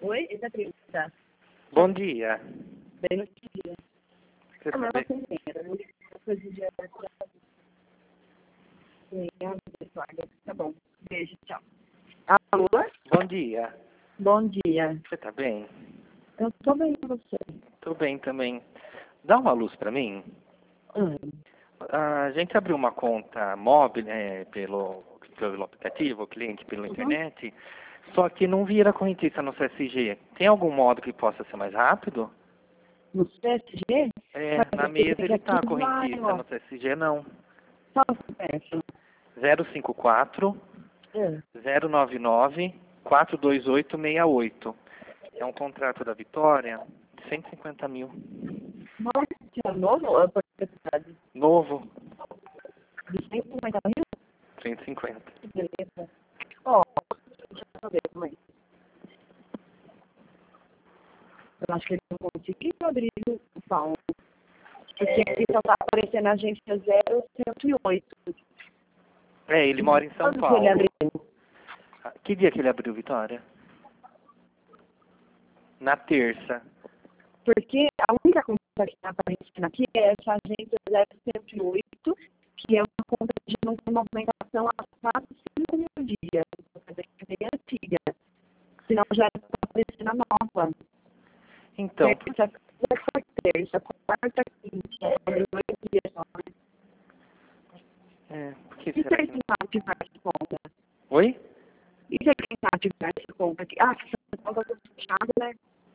Oi, esse é 30. Bom dia. Bem no dia. Você tá bem? Tá bom. Beijo, tchau. Alô? Bom dia. Bom dia. Você tá bem? Eu tô bem com você. Tô bem também. Dá uma luz pra mim. A gente abriu uma conta móvel, pelo aplicativo, cliente pela internet, só que não vira correntista no CSG. Tem algum modo que possa ser mais rápido? No CSG? Na mesa ele tá correntista, no CSG não. Qual o CPF? 054 099 42868. É um contrato da Vitória de 150 mil. Nossa, é novo ou é por necessidade? Novo, De 150 mil? 150. Que beleza. Ó, deixa eu ver como é. Eu acho que ele não conseguiu abrir o pau. Porque aqui só tá aparecendo a agência 0108. Ele mora em São Quando que Paulo. ele abriu? Que dia que ele abriu, Vitória? Na terça. Porque a única conta que está aparecendo aqui é essa agência 0108, que é uma conta de movimentação há 4, 5 mil dias. Quer dizer que é bem antiga. Senão já está aparecendo a nova. Então, Terça, quarta, quinta, 2 dias só. por que E se será ele que não... tentar ativar essa conta? Oi? E se ele tentar ativar essa conta aqui? Ah, que essa conta está fechada, né?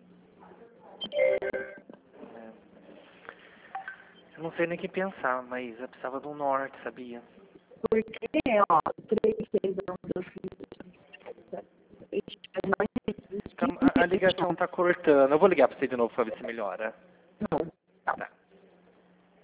Eu não sei nem o que pensar, mas eu precisava do norte, sabia? Porque, ó, 3, 6, 1, 2, 5, 6, 7, 8, 9, 10, A ligação tá cortando. Eu vou ligar pra você de novo pra ver se melhora. não.